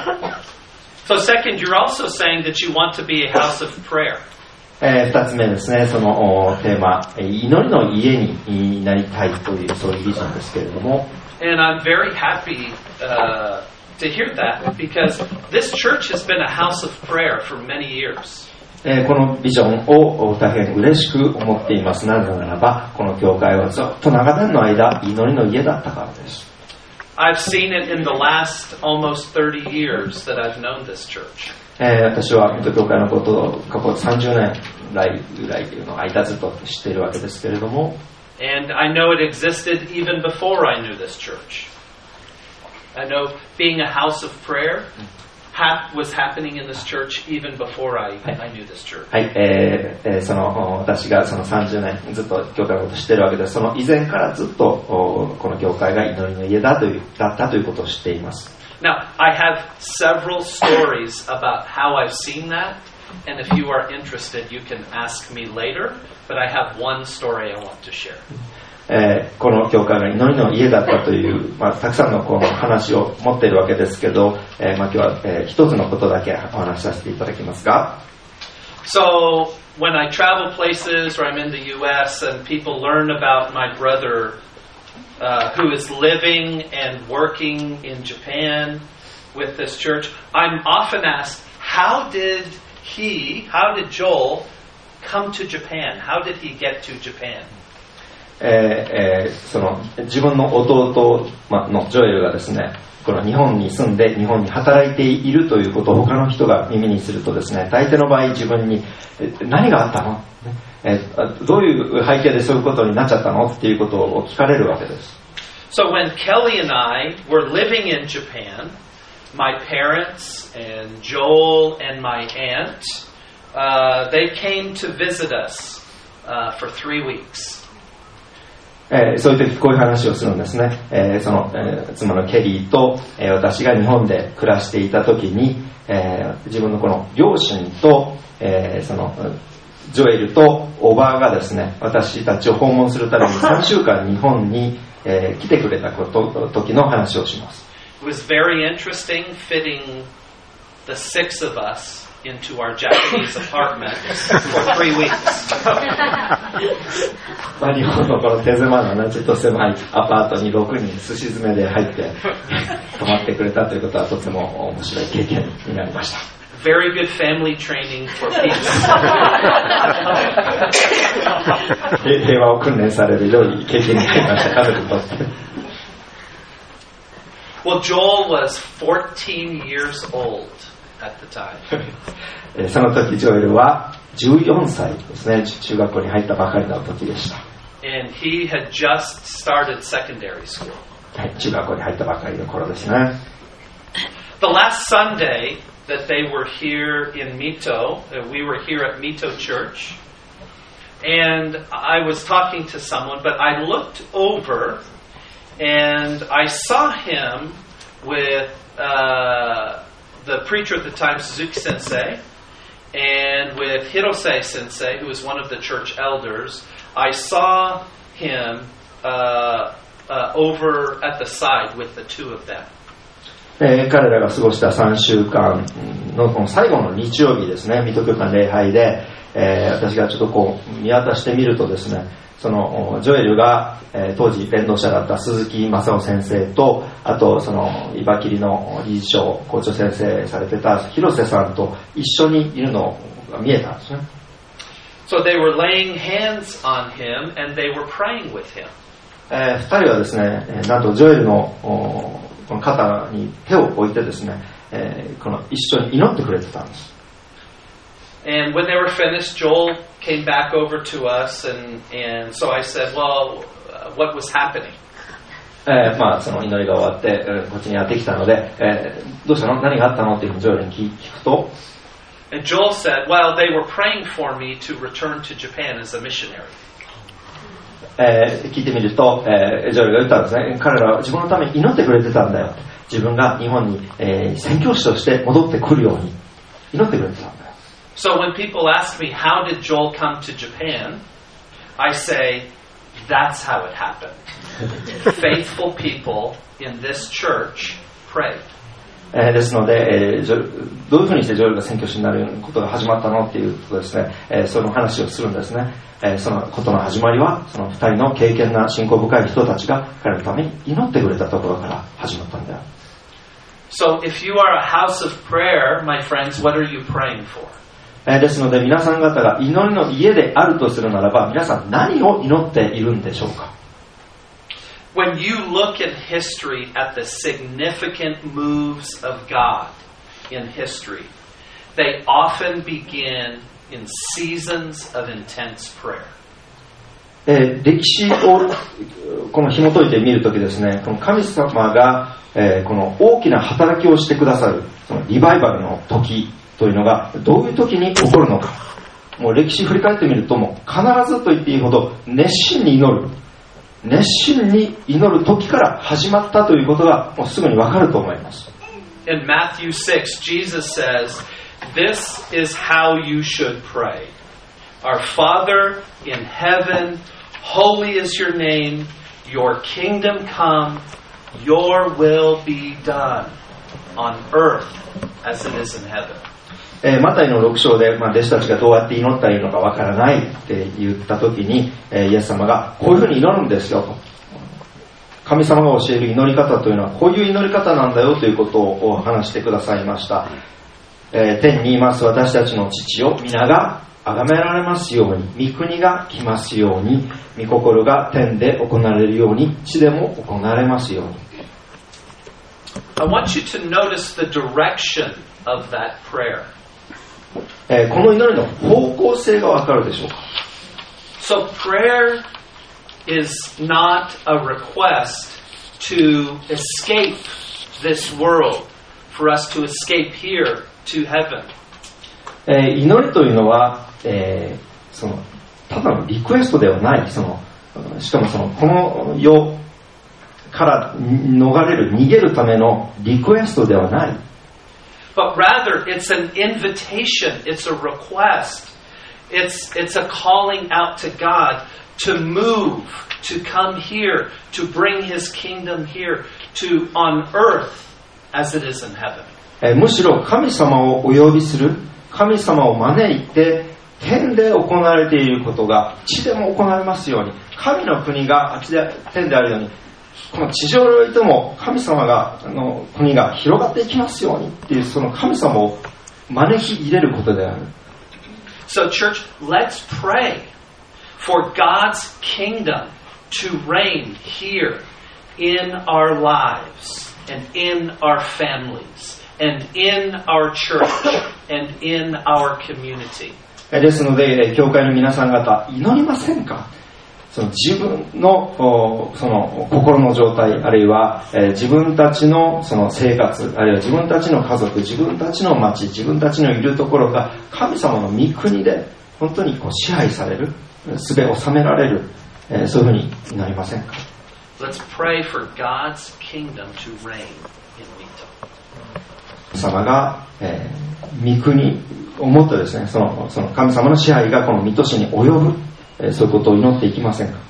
So second, you're also saying that you want to be a house of prayer. えー、二つ目ですね、そのテーマ、祈りの家になりたいというそういうビジョンですけれども。 And I'm very happy uh, to hear that because this church has been a house of prayer for many years. えー、このビジョンを大変嬉しく思っています。なぜならば、この教会はずっと長年の間、祈りの家だったからです。 I've seen it in the last almost thirty years that I've known this church. えー、私は水戸教会のことを過去さんじゅうねん来ぐらいの間ずっと知っているわけですけれども。 And I know it existed even before I knew this church. I know being a house of prayer ha- was happening in this church even before I, I knew this church. はい、えーえー、その私がそのさんじゅうねんずっと教会のことを知っているわけです。その以前からずっとこの教会が祈りの家だというだったということを知っています。 Now, I have several stories about how I've seen that, and if you are interested, you can ask me later, but I have one story I want to share. えー、この教会が祈りの家だったという、まあ、たくさんのこの話を持っているわけですけど、えーまあ、今日は、えー、一つのことだけお話しさせていただきますが。 So, when I travel places or I'm in the U S and people learn about my brother uh, who is living and working in Japan with this church, I'm often asked, how did he, how did Joel come to Japan? How did he get to Japan? えーえー、その自分の弟のジョエルがですね、この日本に住んで日本に働いているということを他の人が耳にするとですね、大抵の場合自分に何があったの、えー、どういう背景でそういうことになっちゃったのっていうことを聞かれるわけです。 So when Kelly and I were living in Japan, my parents and Joel and my aunt, uh, they came to visit us uh, for three weeks. えー、そういう時こういう話をするんですね、えー、その、えー、妻のケリーと、えー、私が日本で暮らしていた時に、えー、自分のこの両親と、えー、そのジョエルとおばあがですね、私たちを訪問するためにさんしゅうかん日本に、えー、来てくれたこと時の話をします。 It was very interesting fitting the six of us into our Japanese apartment for three weeks. まあ日本のこの手狭なね、ちょっと狭いアパートにろくにんすし詰めで入って泊まってくれたということはとても面白い経験になりました。 Very good family training for peace. 平和を訓練される良い経験になりました、家族にとって。 Well, Joel was fourteen years old at the time. その時ジョエルはじゅうよんさいですね、中学校に入ったばかりの時でした。 And he had just started secondary school. はい、中学校に入ったばかりの頃ですね。 The last Sunday that they were here in Mito, uh, we were here at Mito Church, and I was talking to someone, but I looked over and I saw him with uh, the preacher at the time, Suzuki Sensei, and with Hirose Sensei, who was one of the church elders. I saw him uh, uh, over at the side with the two of them. えー、彼らが過ごしたさんしゅうかんのこの最後の日曜日ですね、水戸教会礼拝で、えー、私がちょっとこう見渡してみるとですね、そのジョエルが、えー、当時伝道者だった鈴木正夫先生と、あとその伊庭切の理事長校長先生されてた広瀬さんと一緒にいるのが見えたんですね。 So they were laying hands on him and they were praying with him. えー、ふたりはですね、なんとジョエルのこの肩に手を置いてですね、えー、この一緒に祈ってくれてたんです。 And when they were finished, Joel came back over to us, and and so I said, "Well, uh, what was happening?" えー、まあその祈りが終わって、えー、こっちにやってきたので、えー、どうしたの？何があったのっていうふうにジョエルに聞くと、 And Joel said, "Well, they were praying for me to return to Japan as a missionary." えー、聞いてみると、えー、ジョエルが言ったんですね。彼らは自分のために祈ってくれてたんだよ。自分が日本に、えー、宣教師として戻ってくるように祈ってくれてたんだよ。 So when people ask me, how did Joel come to Japan? I say, that's how it happened. Faithful people in this church prayed. えー、ですので、えー、どういうふうにしてジョエルが宣教師になることが始まったのっていうとですね、えー、その話をするんですね。えー、そのことの始まりはその二人の敬虔な信仰深い人たちが彼のために祈ってくれたところから始まったんだよ。 So if you are a house of prayer, my friends, what are you praying for? えー、ですので皆さん方が祈りの家であるとするならば、皆さん何を祈っているんでしょうか。 When you look at history, at the significant moves of God in history, they often begin in seasons of intense prayer. えー、歴史をこの紐解いてみるときですね、この神様が、えー、この大きな働きをしてくださるそのリバイバルの時というのがどういう時に起こるのか、もう歴史振り返ってみるともう必ずと言っていいほど熱心に祈る熱心に祈る時から始まったということがもうすぐにわかると思います。 In Matthew six, Jesus says, "This is how you should pray. Our Father in heaven, holy is your name, your kingdom come, your will be done on earth as it is in heaven." えー、マタイのろく章で、まあ、弟子たちがどうやって祈ったらいいのかわからないって言った時に、えー、イエス様がこういうふうに祈るんですよと、神様が教える祈り方というのはこういう祈り方なんだよということを話してくださいました。えー、天にいます私たちの父を皆が崇められますように、御国が来ますように、御心が天で行われるように地でも行われますように。 I want you to notice the direction of that prayer. えー、この祈りの方向性がわかるでしょうか。 So prayer is not a request to escape this world, for us to escape here to heaven. えー、祈りというのは、えー、そのただのリクエストではない、そのしかもそのこの世から逃れる逃げるためのリクエストではない。 But rather, it's an invitation, it's a request, it's, it's a calling out to God to move, to come here, to bring His kingdom here, to on earth as it is in heaven. えむしろ神様をお呼びする、神様を招いて、天で行われていることが地でも行われますように、神の国があちで天であるように、この地上においても神様があの国が広がっていきますようにっていう、その神様を招き入れることである。 So church, let's pray for God's kingdom to reign here in our lives and in our families and in our church and in our community. ですので、教会の皆さん方、祈りませんか？その自分のその心の状態、あるいは、えー、自分たちのその生活、あるいは自分たちの家族、自分たちの町、自分たちのいるところが神様の御国で本当にこう支配される、すべを治められる、えー、そういうふうになりませんか？ Let's pray for God's kingdom to reign in Mito. 神様が、えー、御国をもってですね、その、その神様の支配がこの水戸市に及ぶ、えー、そういうことを祈っていきませんか？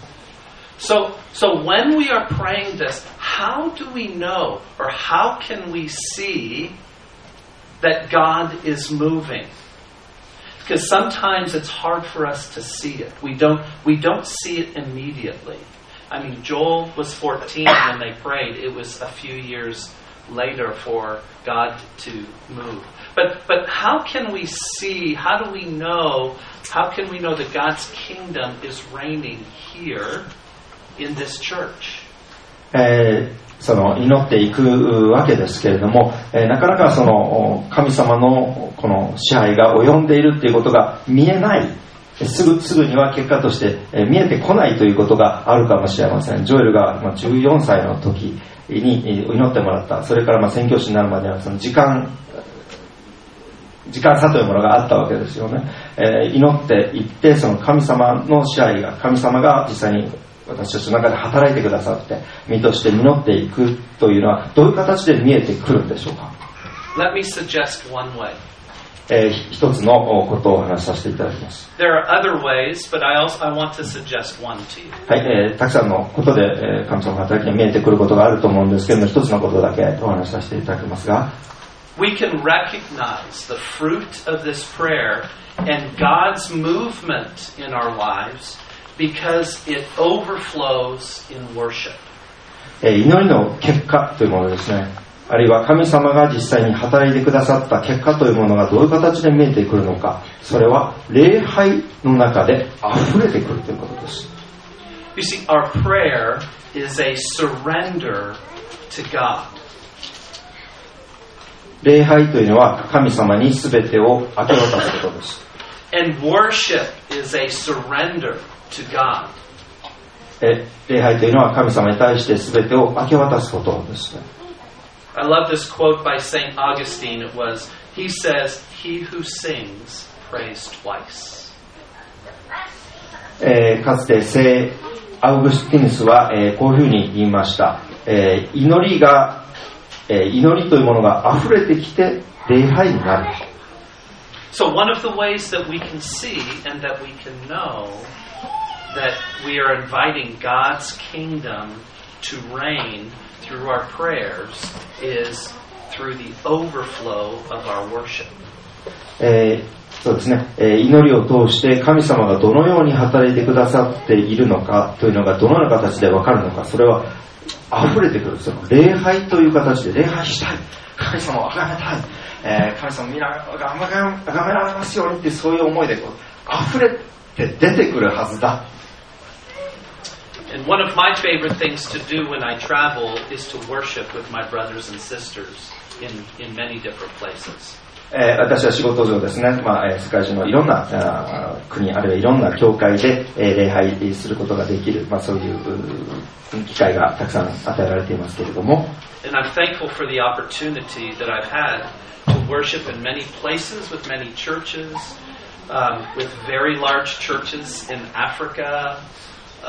So, so when we are praying this, how do we know, or how can we see that God is moving? Because sometimes it's hard for us to see it. We don't, we don't see it immediately. I mean, Joel was fourteen when they prayed. It was a few years later for God to move. But, but how can we see, how do we know, how can we know that God's kingdom is reigning here in this church? えー、その祈っていくわけですけれども、えー、なかなかその神様のこの支配が及んでいるっていうことが見えない、すぐすぐには結果として、えー、見えてこないということがあるかもしれません。ジョエルがまあじゅうよんさいの時に祈ってもらった、それからまあ宣教師になるまではその時間時間差というものがあったわけですよね。えー、祈っていって、その神様の支配が、神様が実際に私たちの中で働いてくださって、身として実っていくというのはどういう形で見えてくるんでしょうか。 Let me suggest one way. えー、一つのことをお話しさせていただきます。 There are other ways, but I also I want to suggest one to you. はい、えー、たくさんのことで、えー、神様の働きが見えてくることがあると思うんですけれども、一つのことだけお話しさせていただきますが。 We can recognize the fruit of this prayer and God's movement in our lives because it overflows in worship. 祈りの結果というものですね。あるいは神様が実際に働いてくださった結果というものがどういう形で見えてくるのか。それは礼拝の中で溢れてくるということです。 You see, our prayer is a surrender to God. 礼拝というのは神様に全てを明け渡すことです。 And worship is a surrender to God. え、礼拝というのは神様に対して全てを明け渡すことです。 I love this quote by Saint Augustine. It was, he says, "He who sings prays twice." えー、かつて聖アウグスティヌスは、えー、こういうふうに言いました。えー、祈りが祈りというものが溢れてきて礼拝になる。 So one of the ways that we can see and that we can know that we are inviting God's kingdom to reign through our prayers is through the overflow of our worship. えー、そうですね、えー、祈りを通して神様がどのように働いてくださっているのかというのがどのような形でわかるのか、それは溢れてくる。その礼拝という形で礼拝したい、神様を崇めたい、えー、神様皆が崇められますようにってそういう思いでこう溢れて出てくるはずだ。 And one of my favorite things to do when I travel is to worship with my brothers and sisters in, in many different places. えー、私は仕事上ですね、まあえー、世界中のいろんなあ国あるいはいろんな教会で、えー、礼拝することができる、まあ、そういう機会がたくさん与えられていますけれども。 And I'm thankful for the opportunity that I've had to worship in many places with many churches, um, with very large churches in Africa, uh,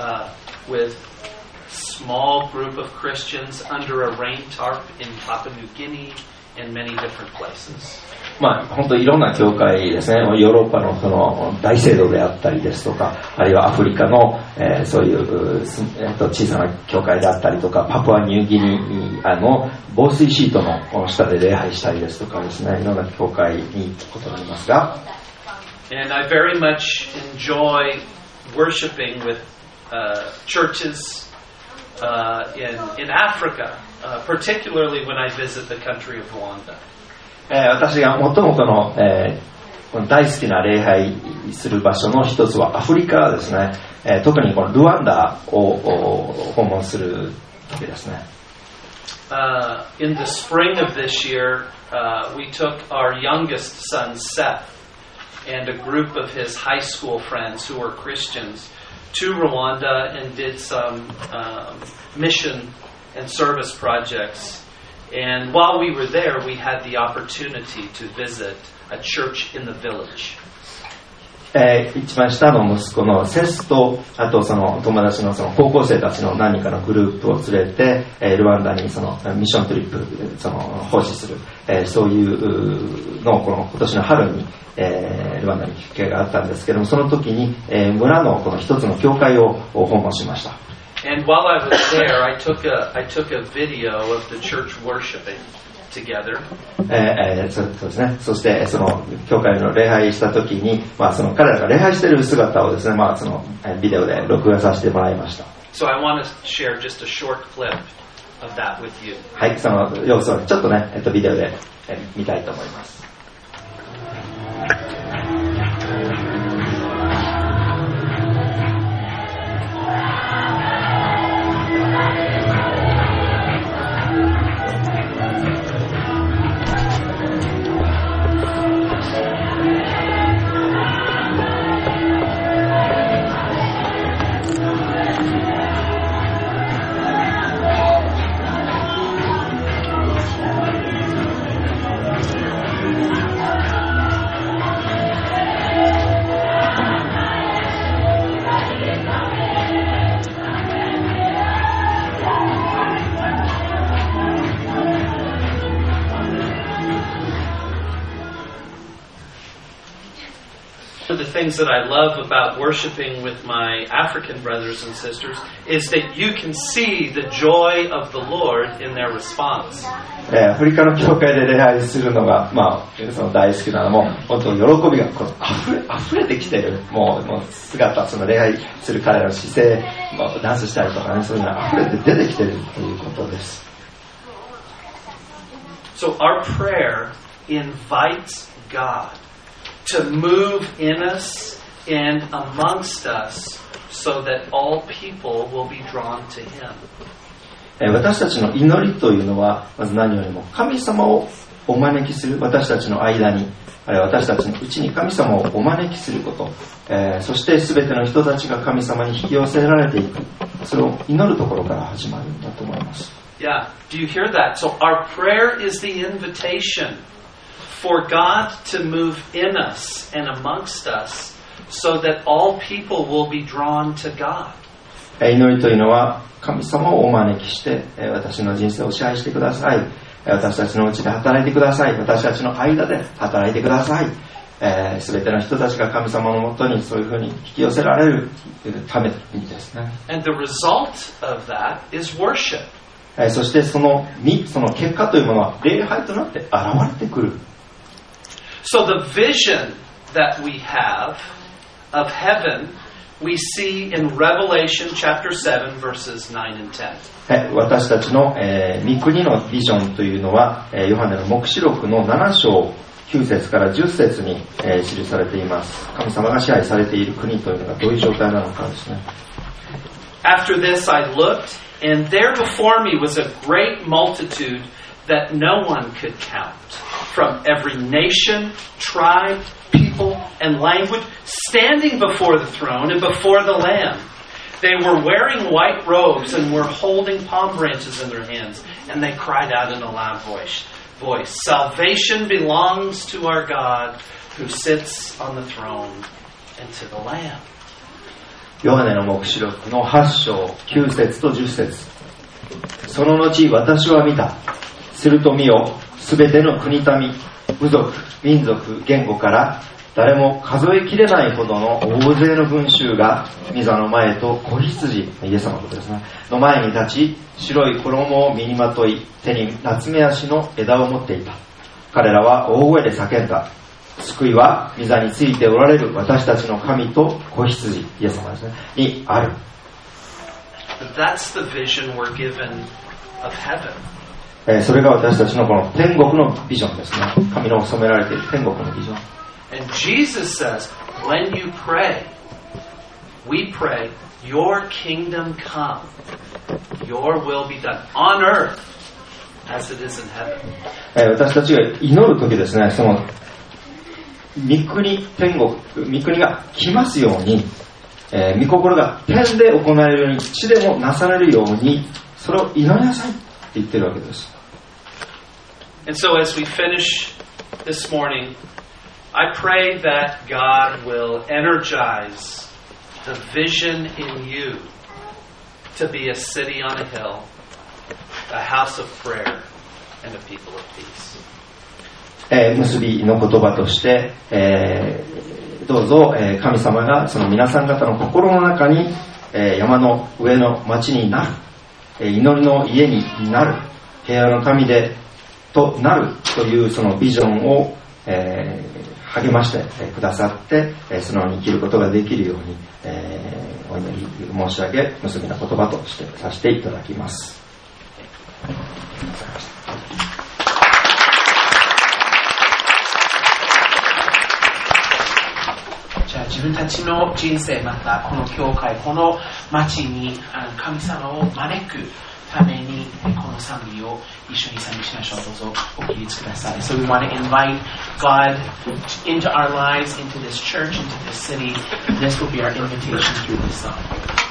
uh, with small group of Christians under a rain tarp in Papua New Guinea and many different places. まあ、本当にいろんな教会ですね、ヨーロッパのその大聖堂であったりですとか、あるいはアフリカの、えー、そういう、えー、と小さな教会であったりとか、パプアニューギニアの防水シートの下で礼拝したりですとかですね、いろんな教会に行くことがありますが、 And I very much enjoy worshiping with uh, churches uh, in, in Africa, uh, particularly when I visit the country of Rwanda. えー、私が最もこの、えー、大好きな礼拝する場所の一つはアフリカですね、えー、特にこのルワンダを訪問する時ですね。 Uh, in the spring of this year, uh, we took our youngest son, Seth, and a group of his high school friends who were Christians to Rwanda and did some um, mission and service projects. And while we were there, we had the opportunity to visit a church in the village. えー、一番下の息子のセスと、あとその友達のその高校生たちの何人かのグループを連れて、えー、ルワンダにそのミッショントリップその奉仕する、えー、そういうのをこの今年の春に、えー、ルワンダに行く機会があったんですけども、その時に、えー、村のこの一つの教会を訪問しました。 And while I was there, I took a I took a video of the church worshiping together. えー、そうですね。そしてその教会の礼拝した時に、まあその彼らが礼拝している姿をですね、まあそのビデオで録画させてもらいました。 So I want to share just a short clip of that with you. はい、その様子をちょっとね、えっとビデオで、えー、見たいと思います。 One of the things that I love about worshiping with my African brothers and sisters is that you can see the joy of the Lord in their response. アフリカの教会で礼拝するのが、まあ、その大好きなのも本当に喜びがこう溢れ、溢れてきているもう、もう姿、その礼拝する彼らの姿勢、まあ、ダンスしたりとかね、そういうのが溢れて出てきているということです。 So our prayer invites God to move in us and amongst us so that all people will be drawn to Him. 私たちの祈りというのはまず何よりも神様をお招きする、私たちの間に、あるいは私たちのうちに神様をお招きすること、えー、そして全ての人たちが神様に引き寄せられていく、それを祈るところから始まるんだと思います。 Yeah, do you hear that? So our prayer is the invitation for God to move in us and amongst us so that all people will be drawn to God. 祈りというのは神様をお招きして私の人生を支配してください、私たちのうちで働いてください、私たちの間で働いてください、えー、全ての人たちが神様のもとにそういうふうに引き寄せられるためにですね。 And the result of that is worship. えー、そしてその実、その結果というものは礼拝となって現れてくる。 So the vision that we have of heaven we see in Revelation chapter seven verses nine and ten. 私たちの、えー、御国のビジョンというのは、えー、ヨハネの黙示録のなな章きゅう節からじゅっ節に、えー、記されています。神様が支配されている国というのがどういう状態なのかですね。 After this I looked, and there before me was a great multitude that no one could count, from every nation, tribe, people, and language, standing before the throne and before the Lamb. They were wearing white robes and were holding palm branches in their hands, and they cried out in a loud voice, voice, Salvation belongs to our God who sits on the throne and to the Lamb. ヨハネの黙示録のはち章きゅう節とじゅっ節。その後私は見た。すると見よ、すべての国民、部族、民族、言語から誰も数えきれないほどの大勢の群衆が御座の前と子羊、イエス様のことですね、の前に立ち、白い衣を身にまとい、手に夏目足の枝を持っていた。彼らは大声で叫んだ。救いは御座についておられる私たちの神と子羊、イエス様ですね、にある。 But that's the vision we're given of heaven. えー、それが私たちのこの天国のビジョンですね。神の染められている天国のビジョン。 And Jesus says, when you pray, we pray, your kingdom come, your will be done on earth as it is in heaven. えー、私たちが祈るときですね、その御国、天国、御国が来ますように、えー、御心が天で行われるように、地でもなされるように、それを祈りなさいって言ってるわけです。 And so as we finish this morning, I pray that God will energize the vision in you to be a city on a hill, a house of prayer, and a people of peace. えー、結びの言葉として、えー、どうぞ、えー、神様がその皆さん方の心の中に、えー、山の上の町になる、えー、祈りの家になる、平和の神でとなるというそのビジョンを、えー、励ましてくださって、えー、そのように生きることができるように、えー、お祈り申し上げ、結びの言葉としてさせていただきます。 じゃあ自分たちの人生、またこの教会、この町に神様を招くためにこの賛美を一緒に賛美しましょう。どうぞお起立ください。So we want to invite God into our lives, into this church, into this city. This will be our invitation through this song.